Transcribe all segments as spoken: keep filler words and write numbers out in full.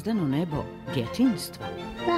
zvijezdano nebo djetinjstva. Da.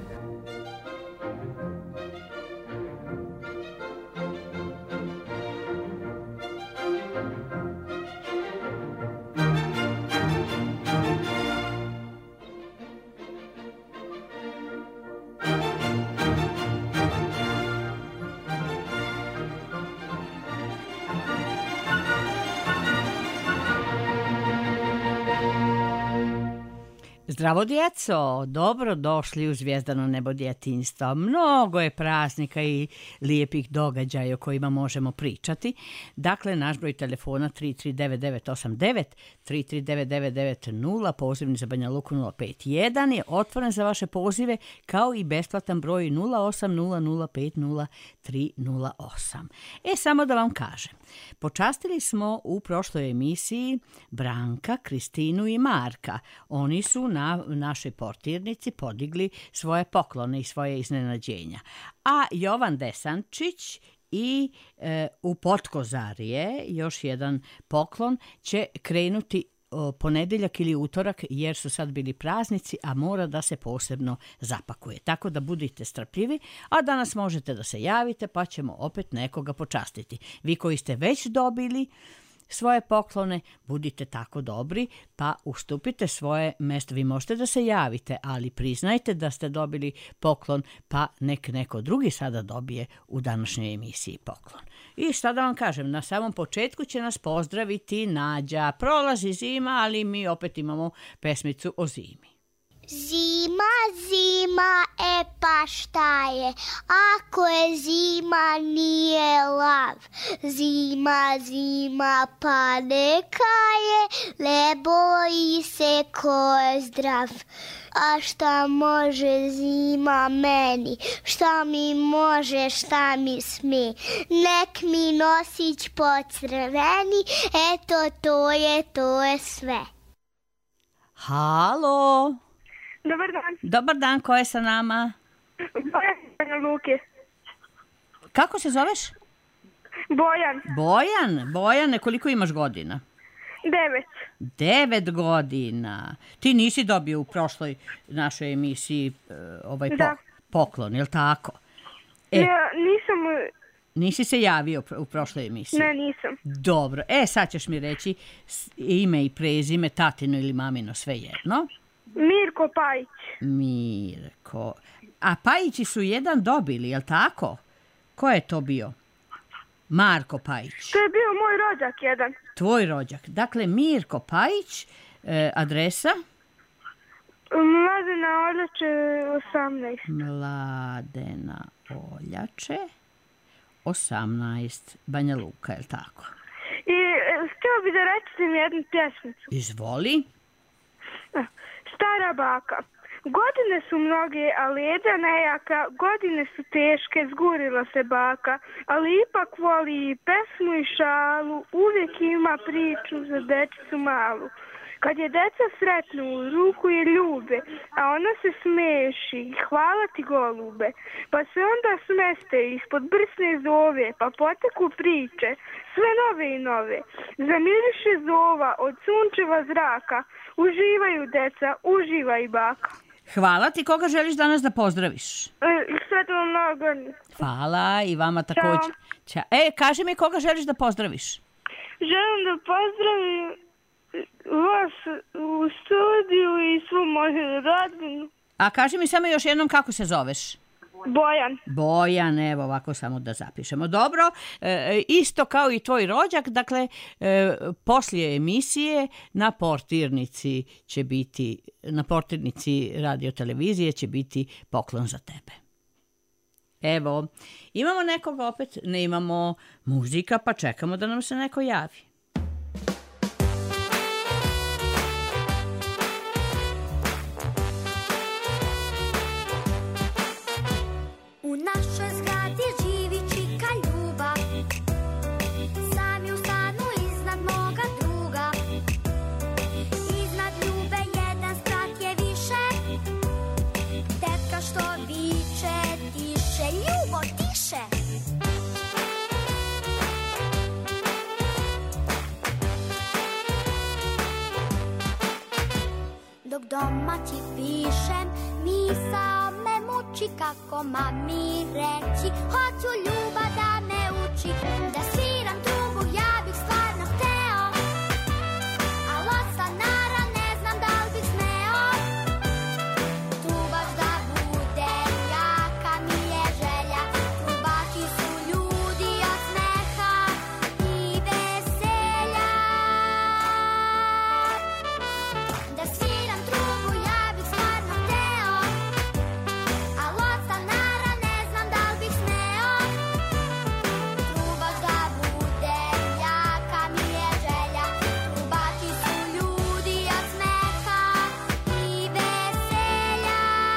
Zdravo djeco, dobro došli u Zvijezdano nebo djetinjstva. Mnogo je praznika i lijepih događaja o kojima možemo pričati. Dakle, naš broj telefona tri tri devet devet osam devet, tri tri devet devet devet nula, pozivni za Banja Luku nula pet jedan je otvoren za vaše pozive, kao i besplatan broj nula osam nula nula pet nula tri nula osam. E, samo da vam kažem, počastili smo u prošloj emisiji Branka, Kristinu i Marka. Oni su na našoj portirnici podigli svoje poklone i svoje iznenađenja. A Jovan Desančić i e, u Potkozarije, još jedan poklon, će krenuti o, ponedjeljak ili utorak, jer su sad bili praznici, a mora da se posebno zapakuje. Tako da budite strpljivi, a danas možete da se javite, pa ćemo opet nekoga počastiti. Vi koji ste već dobili svoje poklone, budite tako dobri, pa ustupite svoje mesto. Vi možete da se javite, ali priznajte da ste dobili poklon, pa nek neko drugi sada dobije u današnjoj emisiji poklon. I šta da vam kažem, na samom početku će nas pozdraviti Nađa. Prolazi zima, ali mi opet imamo pesmicu o zimi. Zima, zima, e pa šta je, ako je zima nije lav. Zima, zima, pa neka je, ne boji se ko je zdrav. A šta može zima meni, šta mi može, šta mi smi, nek mi nosić pocrveni, eto to je, to je sve. Halo! Dobar dan. Dobar dan, ko je sa nama? Bojan Luke. Kako se zoveš? Bojan. Bojan, Bojane, koliko imaš godina? Devet. Devet godina. Ti nisi dobio u prošloj našoj emisiji uh, ovaj po, poklon, je li tako? E, ja, nisam... Nisi se javio u prošloj emisiji? Ne, nisam. Dobro, e sad ćeš mi reći ime i prezime, tatino ili mamino, sve jedno. Mirko Pajić. Mirko. A Pajići su jedan dobili, je li tako? Ko je to bio? Marko Pajić. To je bio moj rođak jedan. Tvoj rođak. Dakle, Mirko Pajić, e, adresa? Mladena Oljače osamnaest. Mladena Oljače osamnaest, Banja Luka, je li tako? I htio bi da rečete mi jednu pjesmicu. Izvoli. Stara baka. Godine su mnoge, a leda nejaka, godine su teške, zgurila se baka, ali ipak voli i pesmu i šalu, uvijek ima priču za dečicu malu. Kad je deca sretnu, ruku je ljube, a ona se smeši, hvala ti golube. Pa se onda smeste ispod brsne zove, pa poteku priče, sve nove i nove. Zamiriše zova od sunčeva zraka, uživaju deca, uživa i baka. Hvala ti, koga želiš danas da pozdraviš? E, sve to vam mnogo. Hvala i vama također. Ćao. E, kaži mi koga želiš da pozdraviš? Želim da pozdravim vas u studiju i svu moju rodbinu. A kaži mi samo još jednom kako se zoveš? Bojan. Bojan, evo ovako samo da zapišemo. Dobro, e, isto kao i tvoj rođak, dakle, e, poslije emisije na portirnici će biti, na portirnici radio televizije će biti poklon za tebe. Evo, imamo nekog opet, ne imamo muzika, pa čekamo da nam se neko javi. U našoj zgradi živi čika Ljuba, sami u stanu iznad moga druga. Iznad Ljube jedan sprat je više, tetka što viče, tiše, Ljubo, tiše. Dok doma ti pišem, misao me muči kako mami reći, hoću ljubav da me uči, da sviram trubu ja bih stvarno hteo, a losanara ne znam da li bih smeo, trubač da bude jaka mi je želja, trubači su ljudi od smeha i veselja, da sviram trubu ja bih stvarno hteo, a losanara ne znam da li bih smeo, trubač da bude jaka mi je želja, trubači su ljudi od smeha i veselja.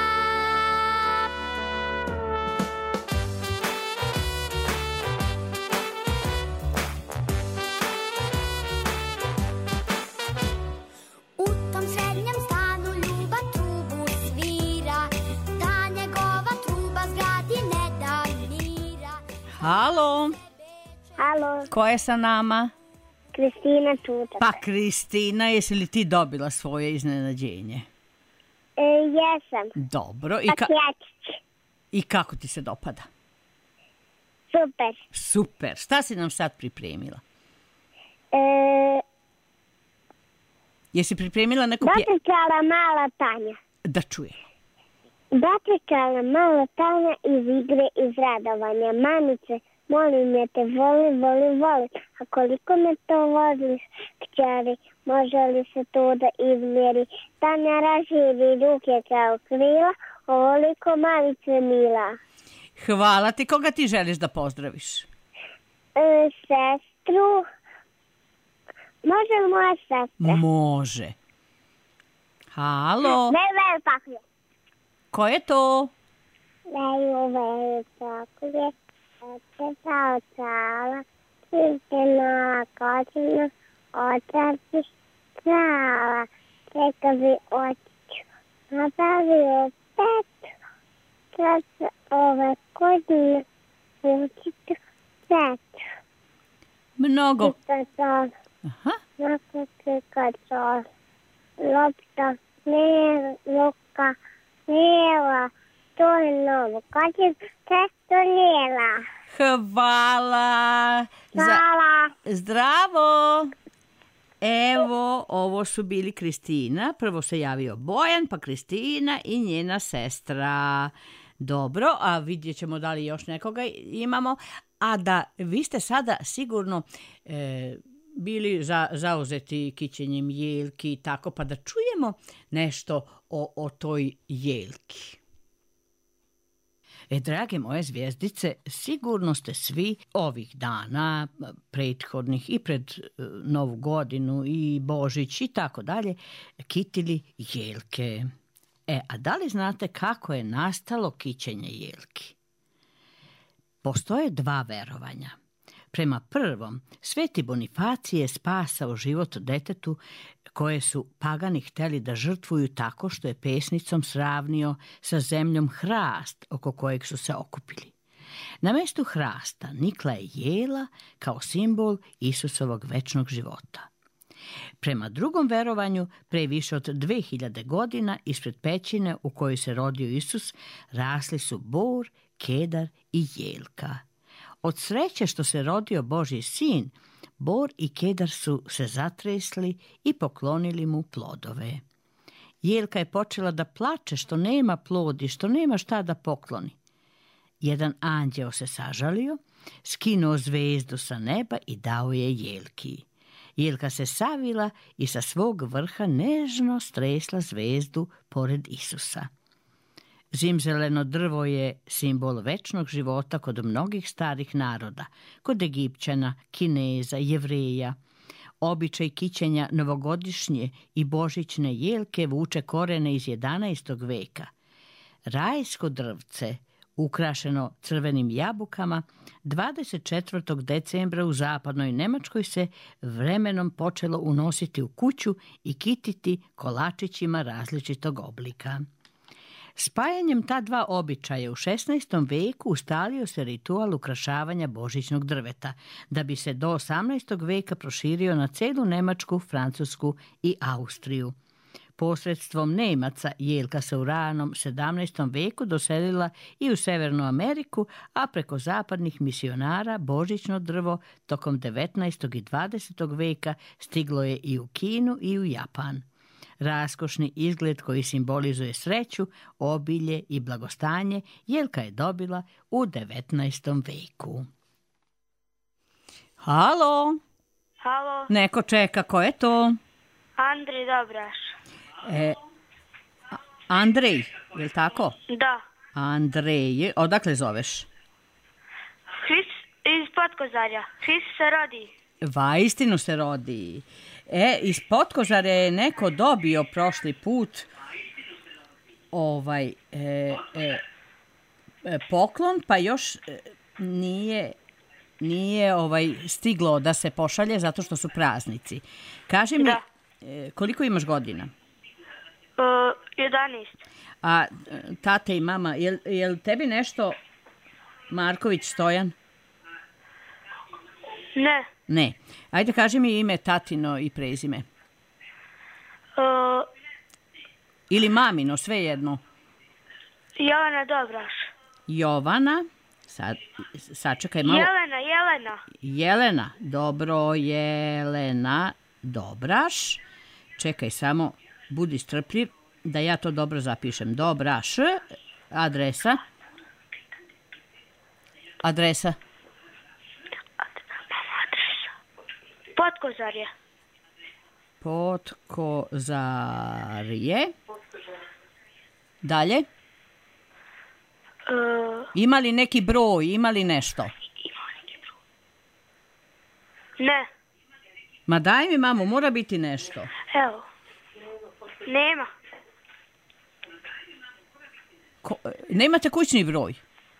U tom srednjem stanu ljubav trubu svira, ta njegova truba zgradi ne da mira. Halo, Halo, ko je sa nama? Kristina Čučak. Pa Kristina, jesi li ti dobila svoje iznenađenje? E, jesam. Dobro, i, ka- Paketić. i kako ti se dopada? Super. Super, šta si nam sad pripremila? E, Jesi pripremila neku pje... Dočekala mala Tanja. Da čujem. Dočekala mala Tanja iz igre iz radovanja. Mamice, molim je te, volim, volim, volim. A koliko me to voliš, kćeri, može li se to da izmjeri? Tanja raširi ruke kao krila, ovoliko mamice mila. Hvala ti, koga ti želiš da pozdraviš? E, sestru, može li moja sestra? Može. Halo, Ne, ne, paklje. ko je to? Daju velu paklje, oče sa ocala, kintena kočina, otraci strala, čekavi očiću, napravio pet, sad ove godine učiću pet. Mnogo. Čekaj, Aha. nakon čekaj, lopta, ne, luka, Lijela, to je novo. Kad je testo lijela? Hvala. Za... Hvala. Zdravo. Evo, ovo su bili Kristina. Prvo se javio Bojan, pa Kristina i njena sestra. Dobro, a vidjet ćemo da li još nekoga imamo. A da vi ste sada sigurno e, bili za, zauzeti kićenjem jelki i tako, pa da čujemo nešto o, o toj jelki. E, drage moje zvijezdice, sigurno ste svi ovih dana, prethodnih i pred e, Novu godinu i Božić i tako dalje, kitili jelke. E, a da li znate kako je nastalo kićenje jelki? Postoje dva verovanja. Prema prvom, Sveti Bonifacije je spasao život detetu koje su pagani hteli da žrtvuju tako što je pesnicom sravnio sa zemljom hrast oko kojeg su se okupili. Na mestu hrasta nikla je jela kao simbol Isusovog večnog života. Prema drugom verovanju, pre više od dve hiljade godina, ispred pećine u kojoj se rodio Isus, rasli su bor, kedar i jelka. Od sreće što se rodio Božji sin, bor i kedar su se zatresli i poklonili mu plodove. Jelka je počela da plače što nema plodi, što nema šta da pokloni. Jedan anđeo se sažalio, skinuo zvezdu sa neba i dao je jelki. Jelka se savila i sa svog vrha nežno stresla zvezdu pored Isusa. Zimzeleno drvo je simbol večnog života kod mnogih starih naroda, kod Egipćana, Kineza, Jevreja. Običaj kićenja novogodišnje i božićne jelke vuče korene iz jedanaestog veka. Rajsko drvce, ukrašeno crvenim jabukama, dvadeset četvrtog decembra u zapadnoj Nemačkoj se vremenom počelo unositi u kuću i kititi kolačićima različitog oblika. Spajanjem ta dva običaja u šesnaestom veku ustalio se ritual ukrašavanja božićnog drveta, da bi se do osamnaestog veka proširio na celu Nemačku, Francusku i Austriju. Posredstvom Nemaca Jelka se u ranom sedamnaestom veku doselila i u Severnu Ameriku, a preko zapadnih misionara božićno drvo tokom devetnaestog i dvadesetog veka stiglo je i u Kinu i u Japan. Raskošni izgled koji simbolizuje sreću, obilje i blagostanje Jelka je dobila u devetnaestom veku. Halo? Halo, Neko čeka, ko je to? Andrej Dobraš. E, A- Andrej, je li tako? Da. Andrej, odakle zoveš? Hris iz Potkozarja. Hris se rodi. Vaistinu se rodi. E, iz Potkozare je neko dobio prošli put ovaj e, e, e, poklon, pa još e, nije nije ovaj stiglo da se pošalje zato što su praznici. Kaži mi, Da. e, koliko imaš godina? Uh, jedanaest. A e, tate i mama, jel, jel tebi nešto Marković Stojan? Ne. Ne. Ajde, kaži mi ime tatino i prezime. Uh, Ili mamino, svejedno. Jelena Dobraš. Jovana, sad, sačekaj malo. Jelena, Jelena. Jelena, dobro, Jelena Dobraš. Čekaj samo, budi strpljiv da ja to dobro zapišem. Dobraš, adresa. Adresa. Potkozarje. Potkozarje. Dalje. Uh, Ima li neki broj, ima li nešto? ne. Ma daj mi, mamo, mora biti nešto. Evo. Nema. Ko, nemate kućni broj?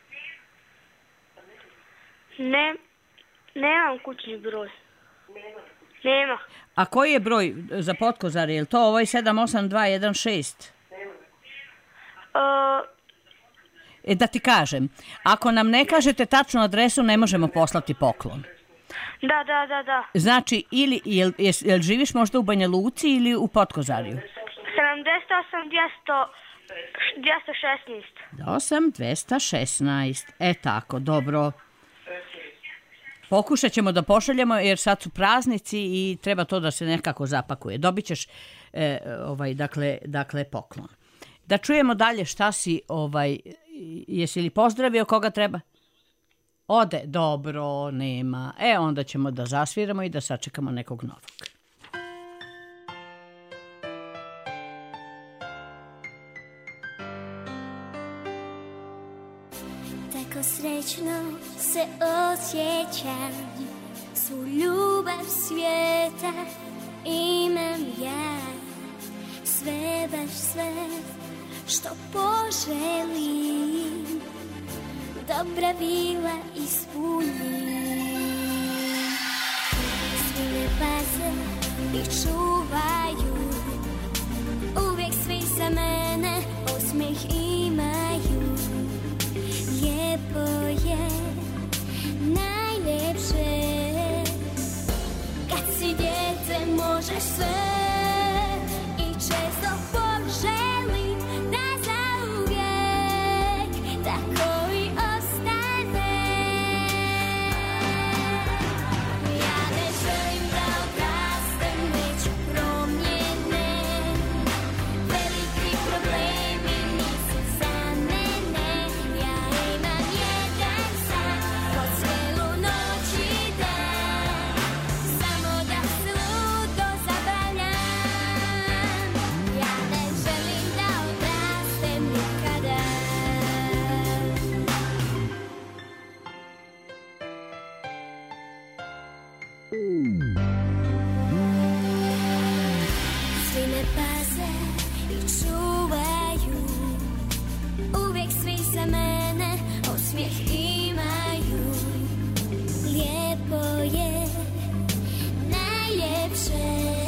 Ne. Nemam kućni broj. Nema. A koji je broj za Potkozarje? Je li to ovaj sedam osam dva jedan šest? Uh, E, da ti kažem, ako nam ne kažete tačnu adresu, ne možemo poslati poklon. da, da, da, da. Znači, ili, jel, jes- jel živiš možda u Banja Luci ili u Potkozarju? sedamdeset osam dvjesto šesnaest. osam dvesta šesnaest. E tako, dobro. Pokušat ćemo da pošaljemo jer sad su praznici i treba to da se nekako zapakuje. Dobit ćeš e, ovaj, dakle, dakle, poklon. Da čujemo dalje šta si, ovaj, jesi li pozdravio koga treba? Ode, dobro, nema. E, onda ćemo da zasviramo i da sačekamo nekog novog. Tako srećno se osjećam, svu ljubav svijeta imam ja. Sve, baš sve što poželim, dobra vila ispunim. Svi me paze i čuvaju, uvijek svi za mene osmijeh imaju. Lijepo je, najljepše, kad si dijete možeš sve. I često poželim da zauvijek tako i ostane. Ja ne želim da odrastem, neću promjene. Veliki problemi nisu za mene. Ja imam jedan san, po cijelu noć i dan, samo da se ludo zabavljam. Ja ne želim da odrastem nikada. Svi me paze i čuvaju, uvijek svi za mene osmijeh imaju. Lijepo je, najljepše,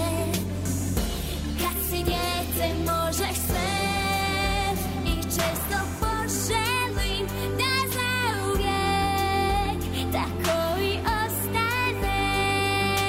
kad si dijete možeš sve. I često poželim da zauvijek tako i ostane.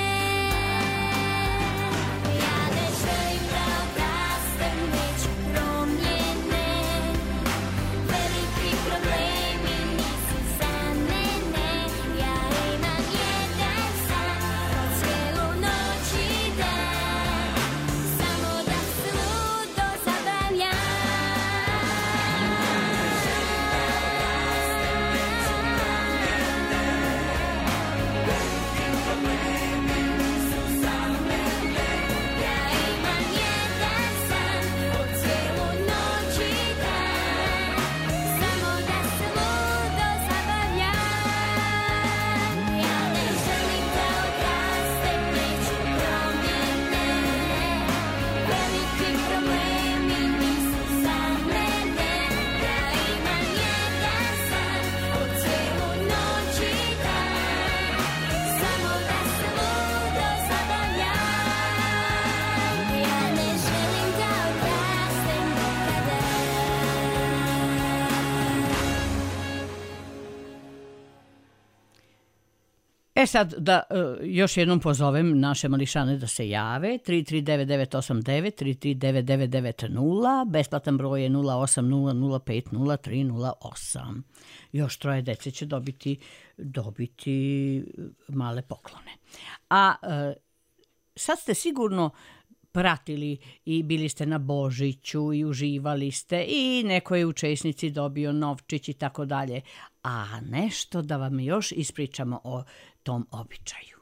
E sad da uh, još jednom pozovem naše mališane da se jave. tri tri devet devet osam devet, tri tri devet devet devet nula, besplatan broj je nula osam nula nula pet nula tri nula osam. Još troje dece će dobiti, dobiti male poklone. A uh, sad ste sigurno pratili i bili ste na Božiću i uživali ste i neko je učesnici dobio novčić i tako dalje. A nešto da vam još ispričamo o tom običaju.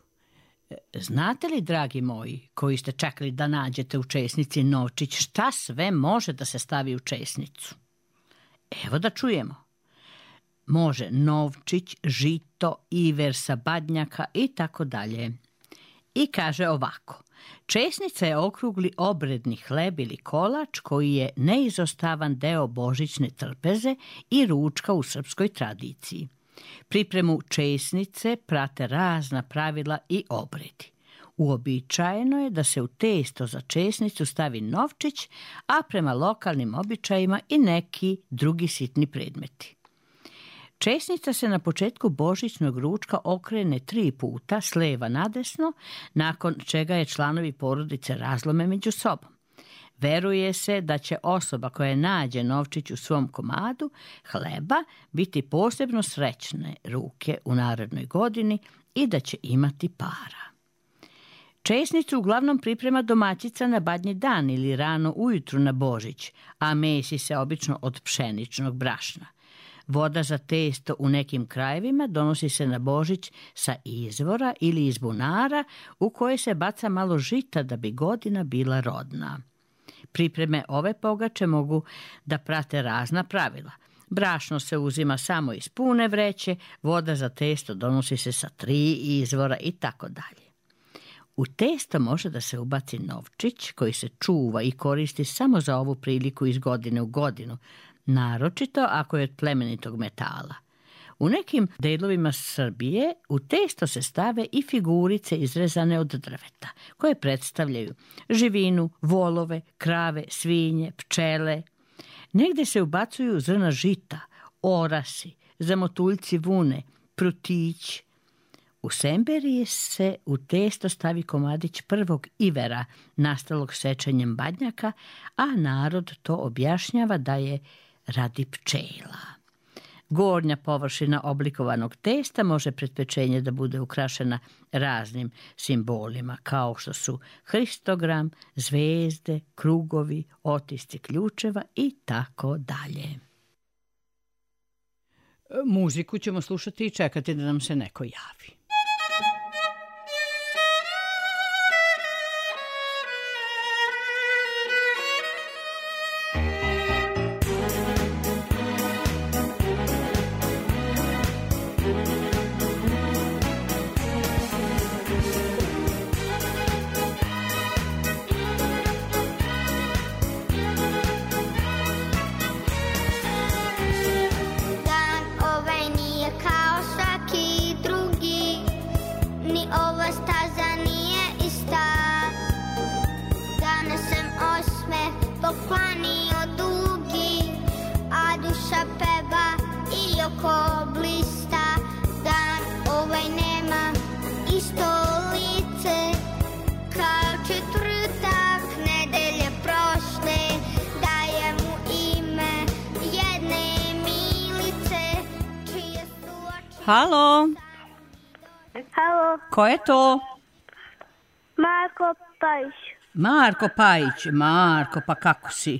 Znate li, dragi moji, koji ste čekali da nađete u česnici novčić, šta sve može da se stavi u česnicu? Evo da čujemo. Može novčić, žito, iver sa badnjaka i tako dalje. I kaže ovako. Česnica je okrugli obredni hleb ili kolač koji je neizostavan deo božićne trpeze i ručka u srpskoj tradiciji. Pripremu česnice prate razna pravila i obredi. Uobičajeno je da se u testo za česnicu stavi novčić, a prema lokalnim običajima i neki drugi sitni predmeti. Česnica se na početku božićnog ručka okrene tri puta s leva nadesno, nakon čega je članovi porodice razlome među sobom. Veruje se da će osoba koja nađe novčić u svom komadu hleba biti posebno srećne ruke u narednoj godini i da će imati para. Česnicu uglavnom priprema domaćica na badnji dan ili rano ujutru na Božić, a mesi se obično od pšeničnog brašna. Voda za testo u nekim krajevima donosi se na Božić sa izvora ili iz bunara u koje se baca malo žita da bi godina bila rodna. Pripreme ove pogače mogu da prate razna pravila. Brašno se uzima samo iz pune vreće, voda za testo donosi se sa tri izvora i tako dalje. U testo može da se ubaci novčić koji se čuva i koristi samo za ovu priliku iz godine u godinu, naročito ako je od plemenitog metala. U nekim delovima Srbije u testo se stave i figurice izrezane od drveta, koje predstavljaju živinu, volove, krave, svinje, pčele. Negde se ubacuju zrna žita, orasi, zamotuljci vune, prutići. U Semberiji se u testo stavi komadić prvog ivera, nastalog sečenjem badnjaka, a narod to objašnjava da je radi pčela. Gornja površina oblikovanog testa može pred pečenje da bude ukrašena raznim simbolima, kao što su hristogram, zvezde, krugovi, otisci ključeva i tako dalje. Muziku ćemo slušati i čekati da nam se neko javi. Halo. Halo. Ko je to? Marko Pajić. Marko Pajić. Marko, pa kako si?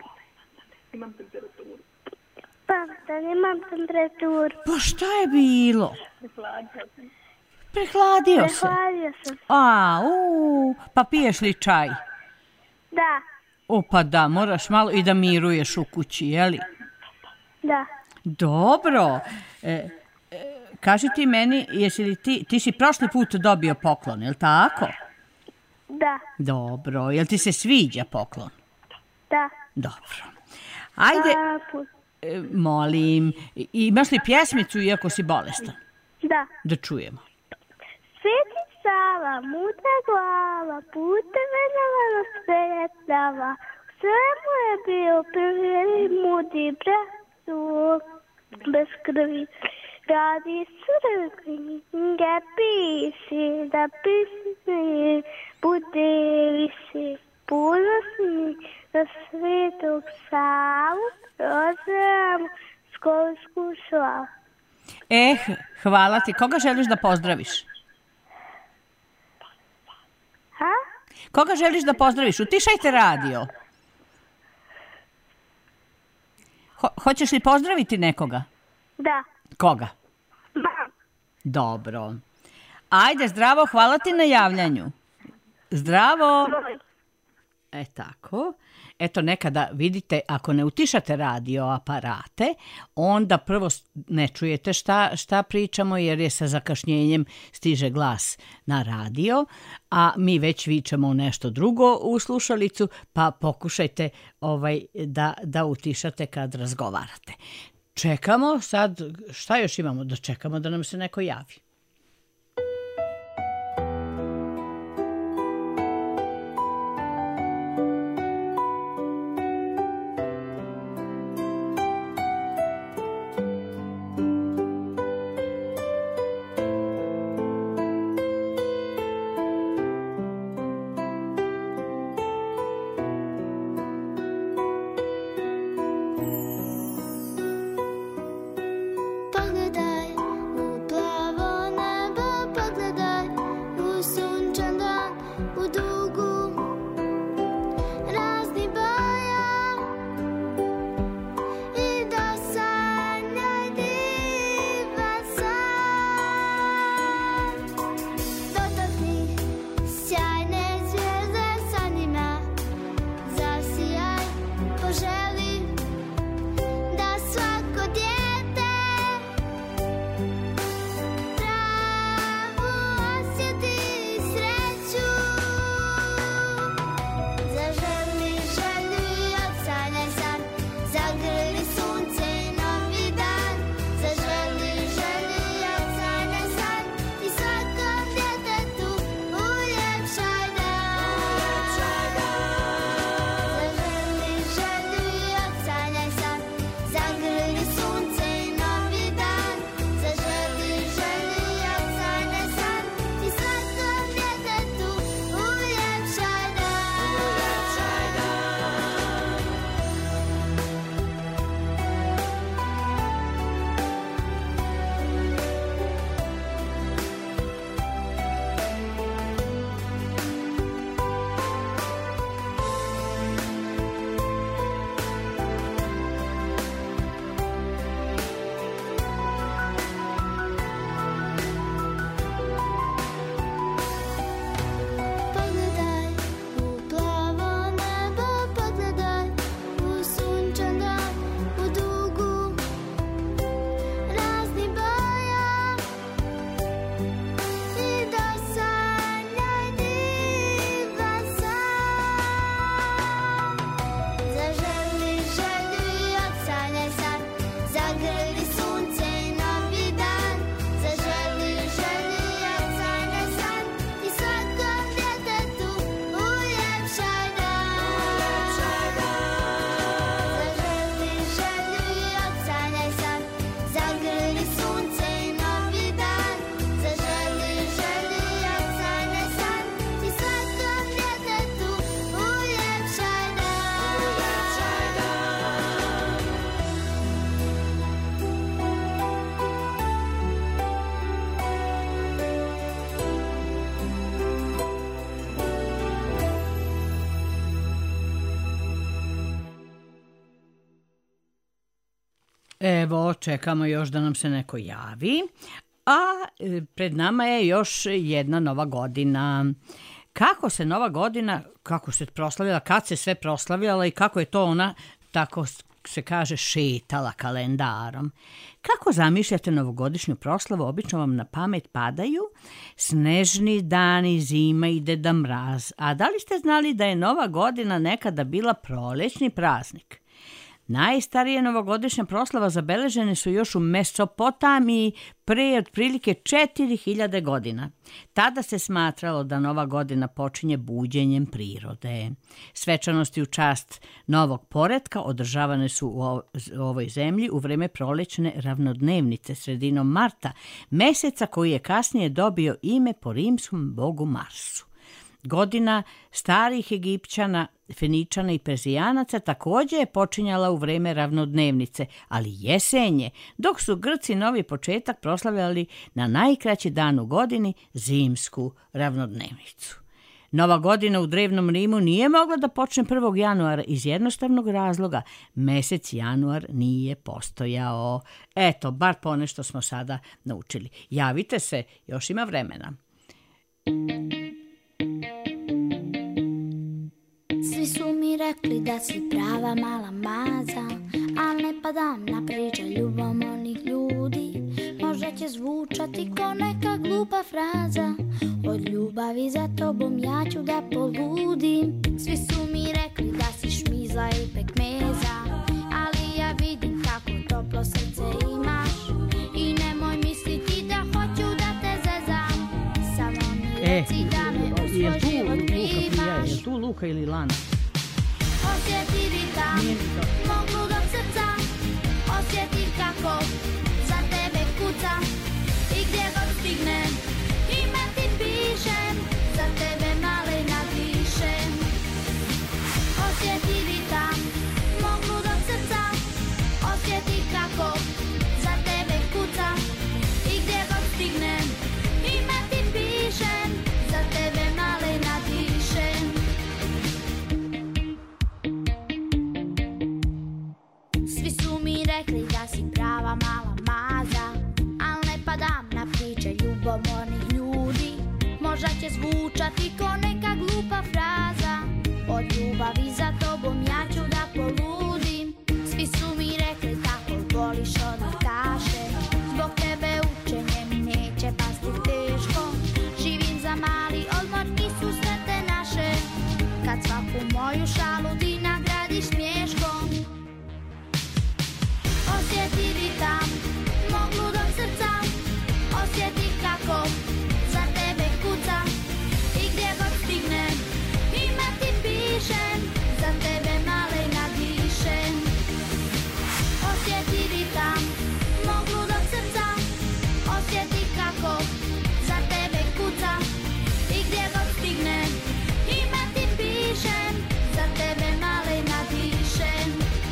Pa, da nemam temperaturu. Pa šta je bilo? Prehladio se. Prehladio sam. A, u, pa piješ li čaj? Da. O, pa da, moraš malo i da miruješ u kući, jeli? Da. Dobro. E, Kaži ti meni, jesi li ti, ti si prošli put dobio poklon, je li tako? Da. Dobro, jel ti se sviđa poklon? Da. Dobro. Ajde, e, molim, imaš li pjesmicu iako si bolestan? Da. Da čujemo. Sveti Sava, mudra glava, puteve navela svetljava, svemu je bio prvi mudri brat, bez krvi. Radi crkvinge piši, da pisni budeli si ponosni na Svetog Savu, rozeram školsku slavu. Eh, hvala ti. Koga želiš da pozdraviš? Ha? Koga želiš da pozdraviš? Utišajte radio. Ho hoćeš li pozdraviti nekoga? Da. Koga? Mam. Dobro. Ajde, zdravo, hvala ti na javljanju. Zdravo. E tako. Eto, nekada vidite, ako ne utišate radio aparate, onda prvo ne čujete šta, šta pričamo, jer je sa zakašnjenjem stiže glas na radio, a mi već vičemo nešto drugo u slušalicu, pa pokušajte ovaj, da, da utišate kad razgovarate. Čekamo sad, šta još imamo da čekamo da nam se neko javi? Evo, čekamo još da nam se neko javi, a pred nama je još jedna nova godina. Kako se nova godina, kako se proslavila, kad se sve proslavljala i kako je to ona, tako se kaže, šetala kalendarom. Kako zamišljate novogodišnju proslavu? Obično vam na pamet padaju snežni dani, zima i Deda Mraz. A da li ste znali da je Nova godina nekada bila prolećni praznik? Najstarije novogodišnja proslava zabeležene su još u Mesopotamiji pre otprilike četiri hiljade godina. Tada se smatralo da nova godina počinje buđenjem prirode. Svečanosti u čast novog poretka održavane su u ovoj zemlji u vreme prolećne ravnodnevnice sredinom marta, meseca koji je kasnije dobio ime po rimskom bogu Marsu. Godina starih Egipćana, Feničana i Perzijanaca također je počinjala u vreme ravnodnevnice, ali jesenje, dok su Grci novi početak proslavljali na najkraći dan u godini, zimsku ravnodnevnicu. Nova godina u drevnom Rimu nije mogla da počne prvog januara iz jednostavnog razloga. Mesec januar nije postojao. Eto, bar ponešto smo sada naučili. Javite se, još ima vremena. Svi su mi rekli da si prava mala maza, al ne padam na priče ljubomornih ljudi. Možda će zvučati ko neka glupa fraza, od ljubavi za tobom ja ću da poludim. Svi su mi rekli da si šmizla i pekmeza, ali ja vidim kako toplo srce imaš. I nemoj misliti da hoću da te zezam, samo mi reci da me u svoj život primaš. Je tu Luka ili Lana? Osjeti ritam mog ludog srca, osjeti kako za tebe kucam. I gdje god stignem, ime ti pišem, za tebe malena dišem. Osjeti ritam mog ludog srca, osjeti kako za tebe kucam. I gdje god stignem, ime ti pišem, za tebe malena dišem. Svi su mi rekli da si prava mala maza, al ne padam na priče ljubomornih ljudi. Možda će zvučati ko neka glupa fraza, od ljubavi za tobom ja ću da poludim. Svi su mi rekli kako voliš odlikaše, zbog tebe učenje mi neće pasti teško. Živim za mali odmor i susrete naše, kad svaku moju šalu ti nagradiš smješkom. Osjeti ritam mog ludog srca, osjeti kako za tebe kucam. I gdje god stignem, ime ti pišem, za tebe malena dišem. Osjeti ritam mog ludog srca, osjeti kako za tebe kucam. I gdje god stignem, ime ti pišem, za tebe malena dišem.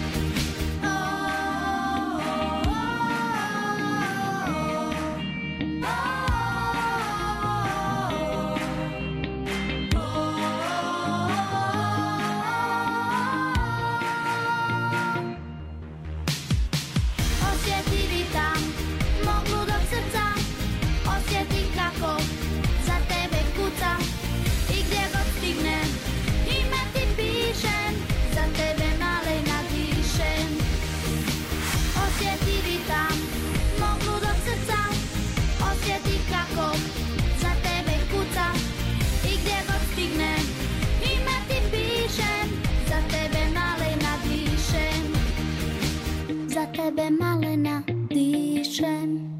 Osjeti ritam mog ludog srca, osjeti kako za tebe kucam. I gdje god stignem, ime ti pišem, za tebe malena dišem. Osjeti ritam mog ludog srca, osjeti kako za tebe kucam. I gdje god stignem, ime ti pišem, za tebe malena dišem. Za tebe malena dišem.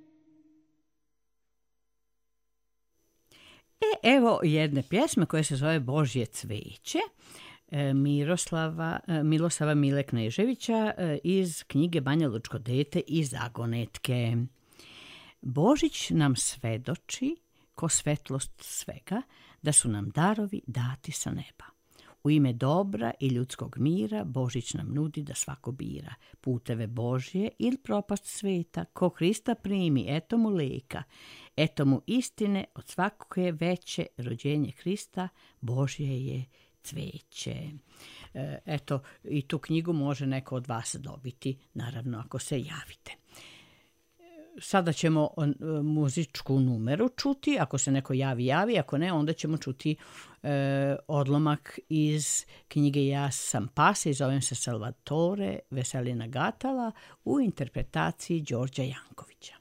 E, evo jedne pjesme koje se zove Božje cveće, e, Miroslava, e, Miloslava Mile Kneževića e, iz knjige Banja Lučko dete i Zagonetke. Božić nam svedoči, ko svetlost svega, da su nam darovi dati sa neba. U ime dobra i ljudskog mira Božić nam nudi da svako bira puteve Božje ili propast sveta. Ko Krista primi, eto mu leka, eto mu istine, od svakog je veće, rođenje Krista Božje je cveće. E, eto, i tu knjigu može neko od vas dobiti, naravno ako se javite. Sada ćemo muzičku numeru čuti, ako se neko javi, javi, ako ne, onda ćemo čuti e, odlomak iz knjige Ja sam pas i zovem se Salvatore Veselina Gatala u interpretaciji Đorđa Jankovića.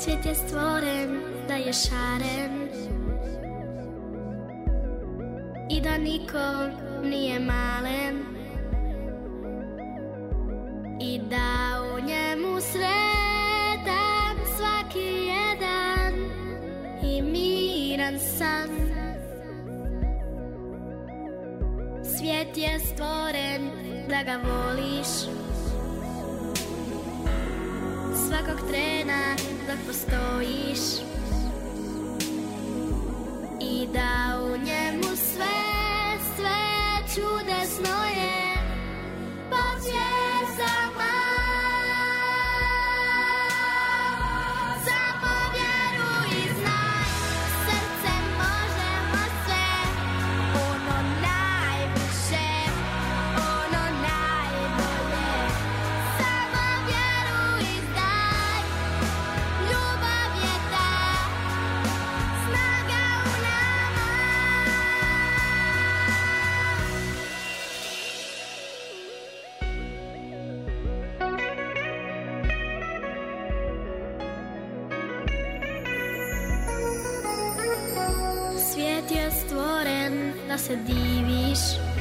Svijet je stvoren da je šaren i da niko nije malen i da u njemu sretan svaki jedan i miran san. Svijet je stvoren da ga voliš svakog trena dok postojiš i da u njemu sve, sve čudesno je pod zvijezdama. Samo vjeruj i znaj, srcem možemo sve, ono najviše, ono najbolje. Samo vjeruj i znaj, ljubav je ta, snaga u nama. Svijet je stvoren da se diviš,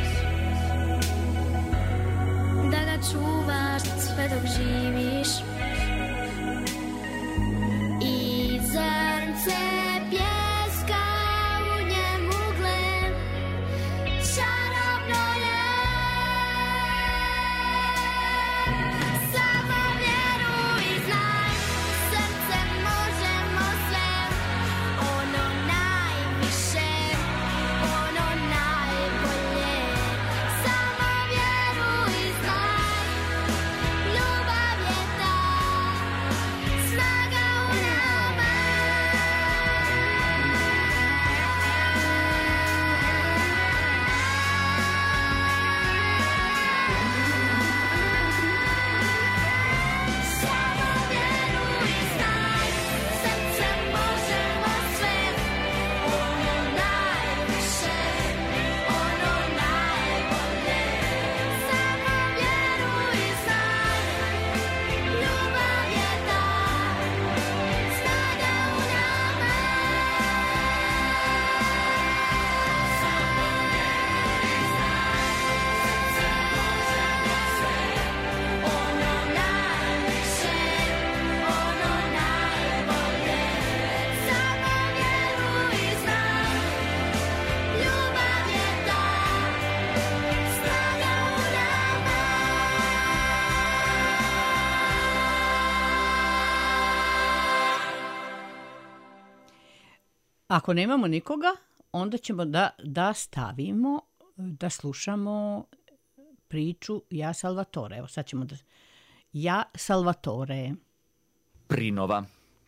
da ga čuvaš sve dok živiš i zrnce pjeska u njemu gle čarobno je. Samo vjeruj i znaj, srcem možemo sve, ono najviše, ono najbolje. Samo vjeruj i znaj, ljubav je ta, snaga u nama. Samo vjeruj i znaj, srcem možemo sve, ono najviše, ono najbolje. Samo vjeruj i znaj, ljubav je ta, snaga u nama. Samo vjeruj i znaj, srcem možemo sve, ono najviše, ono najbolje. Samo vjeruj i znaj, ljubav je ta, snaga u nama. Ako nemamo nikoga, onda ćemo da, da stavimo, da slušamo priču Ja Salvatore. Evo sad ćemo da... Ja Salvatore. Prinova.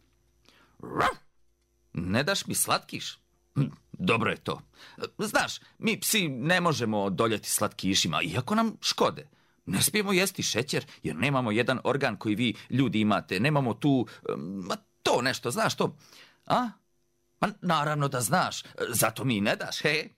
Ne daš mi slatkiš? Hm, Dobro je to. Znaš, mi psi ne možemo odoljeti slatkišima, iako nam škode. Ne smijemo jesti šećer, jer nemamo jedan organ koji vi ljudi imate. Nemamo tu... Ma to nešto, znaš to? A? Pa naravno da znaš, zato mi ne daš, he?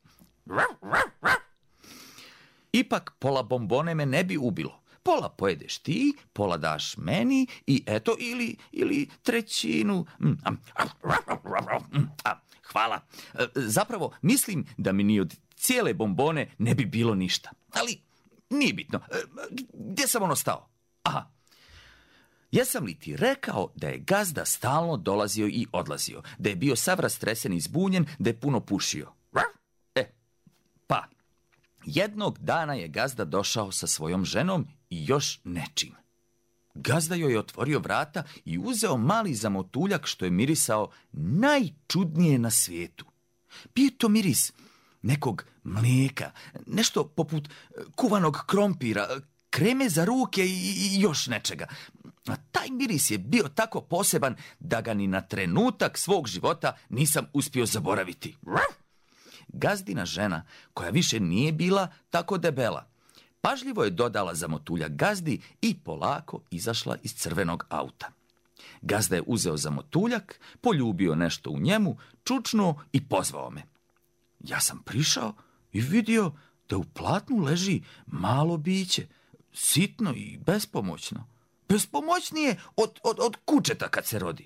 Ipak pola bombone me ne bi ubilo. Pola pojedeš ti, pola daš meni i eto, ili, ili trećinu. Mm, am, mm, a, Hvala. E, Zapravo, mislim da mi ni od cijele bombone ne bi bilo ništa. Ali nije bitno. E, Gdje sam ono stao? Aha. Jesam li ti rekao da je gazda stalno dolazio i odlazio, da je bio sav rastresen i zbunjen, da je puno pušio? E, pa, jednog dana je gazda došao sa svojom ženom i još nečim. Gazda joj je otvorio vrata i uzeo mali zamotuljak što je mirisao najčudnije na svijetu. Bio je to miris nekog mlijeka, nešto poput kuvanog krompira, kreme za ruke i i još nečega. A taj miris je bio tako poseban da ga ni na trenutak svog života nisam uspio zaboraviti. Gazdina žena, koja više nije bila tako debela, pažljivo je dodala zamotuljak gazdi i polako izašla iz crvenog auta. Gazda je uzeo zamotuljak, poljubio nešto u njemu, čučnuo i pozvao me. Ja sam prišao i vidio da u platnu leži malo biće, sitno i bespomoćno. Bespomoćnije od, od, od kučeta kad se rodi.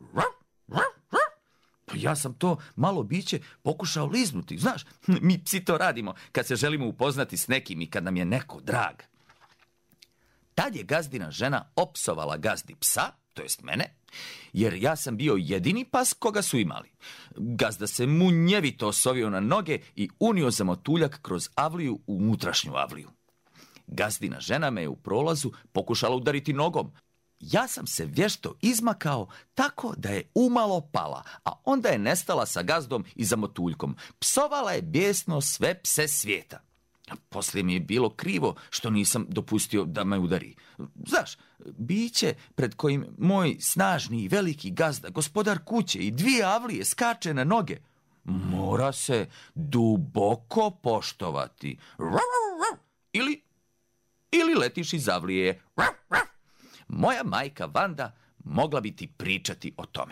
Pa ja sam to malo biće pokušao liznuti. Znaš, mi psi to radimo kad se želimo upoznati s nekim i kad nam je neko drag. Tad je gazdina žena opsovala gazdi psa, to jest mene, jer ja sam bio jedini pas koga su imali. Gazda se munjevito osovio na noge i unio za motuljak kroz avliju u unutrašnju avliju. Gazdina žena me je u prolazu pokušala udariti nogom. Ja sam se vješto izmakao tako da je umalo pala, a onda je nestala sa gazdom i za motuljkom. Psovala je bijesno sve pse svijeta. A poslije mi je bilo krivo što nisam dopustio da me udari. Znaš, biće pred kojim moj snažni i veliki gazda, gospodar kuće i dvije avlije skače na noge, mora se duboko poštovati. Ili, ili letiš iz avlije. Moja majka Vanda mogla bi ti pričati o tome.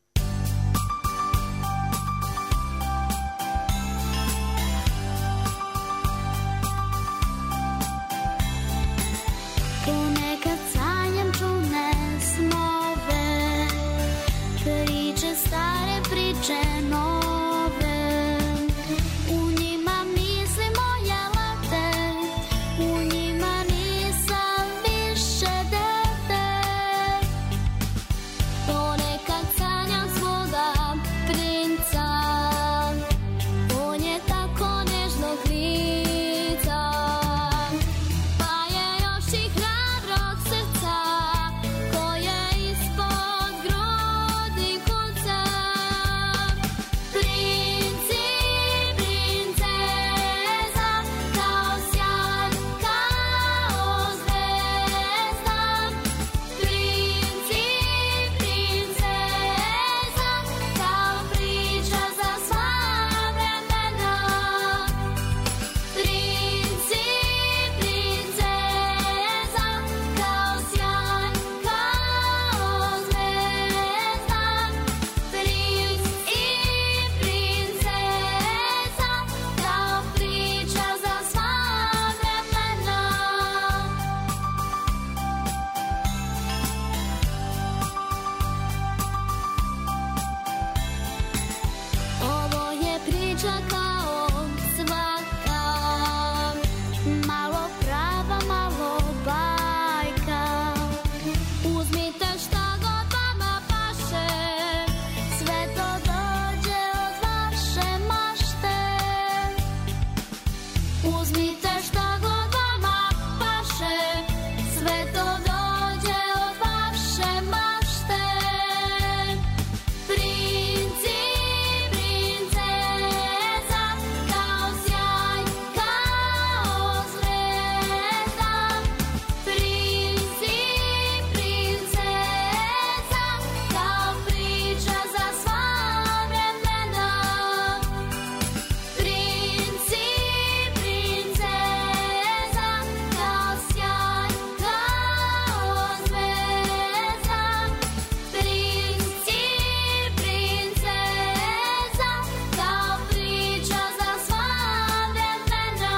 Ponekad sanjam čudne snove, priče stare, priče nove. U njima misli moje lete, u njima nisam više dete. Ponekad sanjam svoga princa, on je tako nežnog lica. Pa je još i hrabrog srca, koje ispod grudi kuca. Princ i princeza, kao sjaj, kao zvezda. Princ i princeza, kao priča za sva vremena. Princ i princeza, kao sjaj, kao zvezda. Princ i princeza, kao priča za sva vremena. Ovo je priča kao svaka, malo prava, malo bajka. Uzmite šta god vama paše, sve to dođe od vaše mašte. Uzmite šta god vama paše, sve to dođe od vaše mašte. Princ i princeza, kao sjaj, kao zvezda. Princ i princeza, kao priča za sva vremena. Princ i princeza, kao sjaj, kao zvezda. Princ i princeza, kao priča za sva vremena.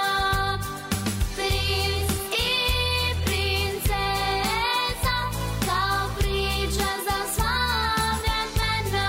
Princ i princeza, kao priča za sva vremena.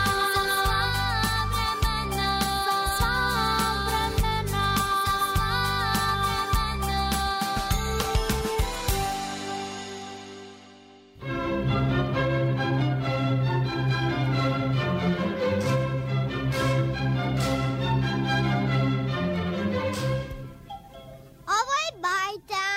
Ovo je bajta.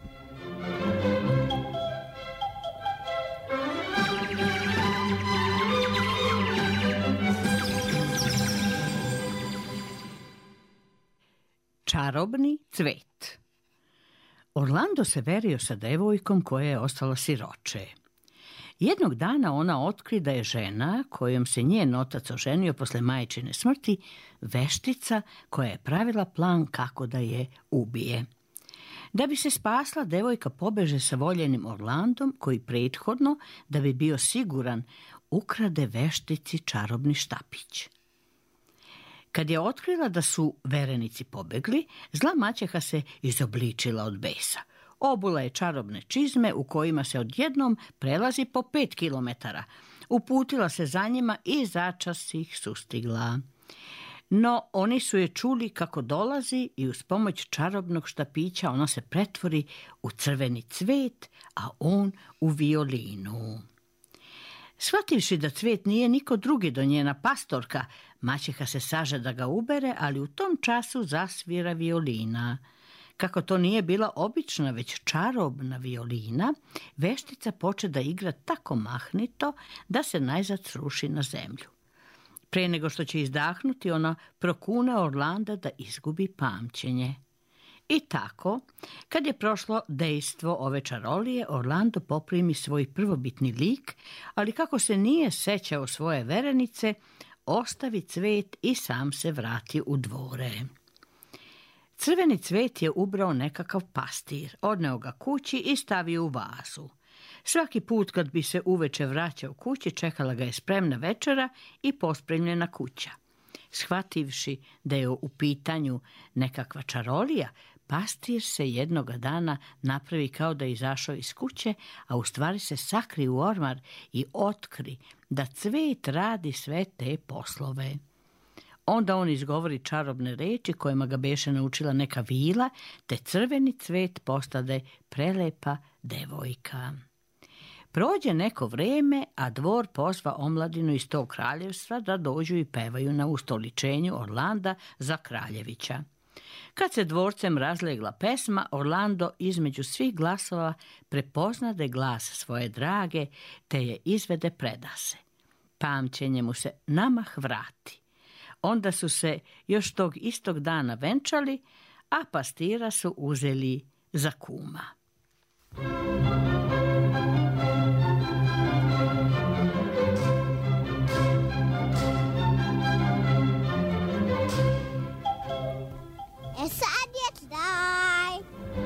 Čarobni cvet. Orlando se verio sa devojkom koja je ostala siroče. Jednog dana ona otkri da je žena, kojom se njen otac oženio posle majčine smrti, veštica koja je pravila plan kako da je ubije. Da bi se spasla, devojka pobeže sa voljenim Orlandom, koji prethodno, da bi bio siguran, ukrade veštici čarobni štapić. Kad je otkrila da su verenici pobegli, zla maćeha se izobličila od besa. Obula je čarobne čizme u kojima se odjednom prelazi po pet kilometara. Uputila se za njima i začas ih sustigla. No, oni su je čuli kako dolazi i uz pomoć čarobnog štapića ona se pretvori u crveni cvet, a on u violinu. Shvativši da cvet nije niko drugi do njena pastorka, maćeha se saže da ga ubere, ali u tom času zasvira violina. Kako to nije bila obična, već čarobna violina, veštica poče da igra tako mahnito da se najzad sruši na zemlju. Pre nego što će izdahnuti, ona prokune Orlanda da izgubi pamćenje. I tako, kad je prošlo dejstvo ove čarolije, Orlando poprimi svoj prvobitni lik, ali kako se nije sećao svoje verenice, ostavi cvet i sam se vrati u dvore. Crveni cvet je ubrao nekakav pastir, odneo ga kući i stavio u vazu. Svaki put kad bi se uveče vraćao kući, čekala ga je spremna večera i pospremljena kuća. Shvativši da je u pitanju nekakva čarolija, pastir se jednoga dana napravi kao da je izašao iz kuće, a u stvari se sakri u ormar i otkri da cvet radi sve te poslove. Onda on izgovori čarobne reči kojima ga beše naučila neka vila, te crveni cvet postade prelepa devojka. Prođe neko vreme, a dvor pozva omladinu iz tog kraljevstva da dođu i pevaju na ustoličenju Orlanda za kraljevića. Kad se dvorcem razlegla pesma, Orlando između svih glasova prepoznade glas svoje drage, te je izvede predase. Pamćenje mu se namah vrati. Onda su se još tog istog dana venčali, a pastira su uzeli za kuma. E sad je kraj.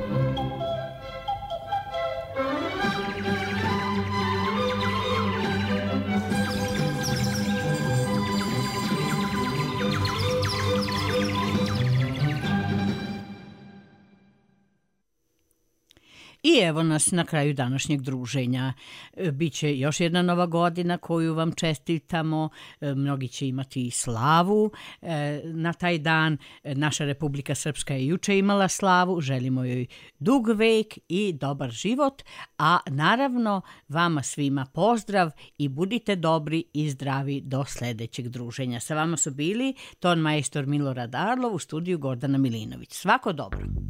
I evo nas na kraju današnjeg druženja. Biće još jedna nova godina koju vam čestitamo. Mnogi će imati slavu. Na taj dan naša Republika Srpska je juče imala slavu. Želimo joj dug vek i dobar život. A naravno vama svima pozdrav i budite dobri i zdravi do sljedećeg druženja. Sa vama su bili ton majstor Milorad Arlov, u studiju Gordana Milinović. Svako dobro.